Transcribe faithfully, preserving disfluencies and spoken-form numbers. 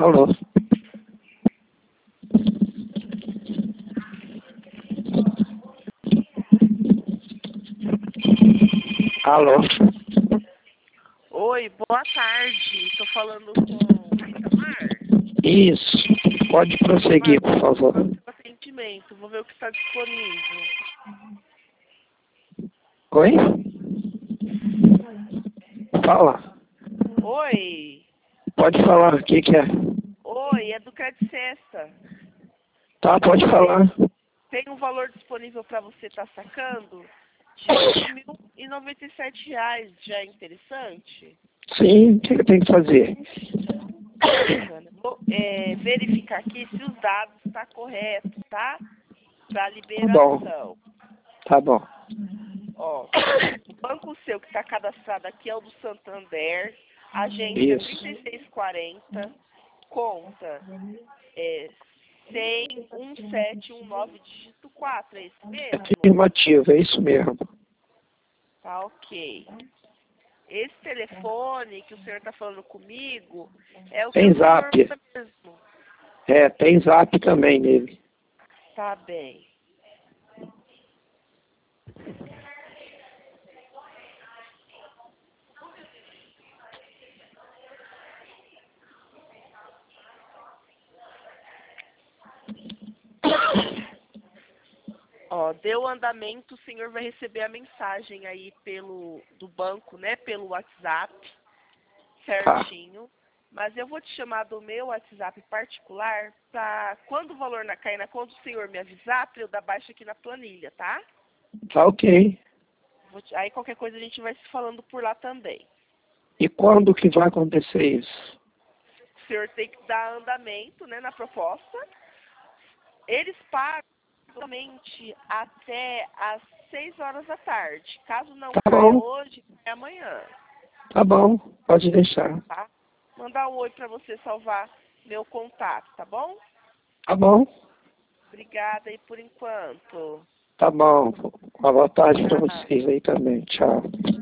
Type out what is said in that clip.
Alô? Alô? Oi, boa tarde. Estou falando com o Itamar. Isso. Pode prosseguir, por favor. Atendimento. Vou ver o que está disponível. Oi? Fala. Oi. Pode falar. O que que é? Oi, é do Credicesta. Tá, pode falar. Tem um valor disponível para você estar sacando de oito mil e noventa e sete reais. Já é interessante? Sim, o que que eu tenho que fazer? Vou é, verificar aqui se os dados estão corretos, tá? Para Tá bom. liberação. Tá bom. Ó, o banco seu que está cadastrado aqui é o do Santander, agência Isso. trinta e seis quarenta, conta é cem, um sete um nove, dígito quatro, é isso mesmo? Afirmativo, é isso mesmo. Tá ok. Esse telefone que o senhor está falando comigo é o Tem seu zap. senhor mesmo. É, tem zap também nele. Tá bem. Ó, deu andamento, o senhor vai receber a mensagem aí pelo do banco, né? Pelo WhatsApp, certinho. Mas eu vou te chamar do meu WhatsApp particular para quando o valor na, cair na conta, o senhor me avisar para eu dar baixa aqui na planilha, tá? Tá ok. Vou te- aí qualquer coisa a gente vai se falando por lá também. E quando que vai acontecer isso? O senhor tem que dar andamento, né, na proposta. Eles pagam somente até às seis horas da tarde. Caso não Tá caia bom. hoje, é amanhã, Tá bom. Pode deixar. tá? Mandar um oi para você salvar meu contato, tá bom? Tá bom. Obrigada aí por enquanto. Tá bom. Uma boa tarde para Tchau. vocês aí também. Tchau.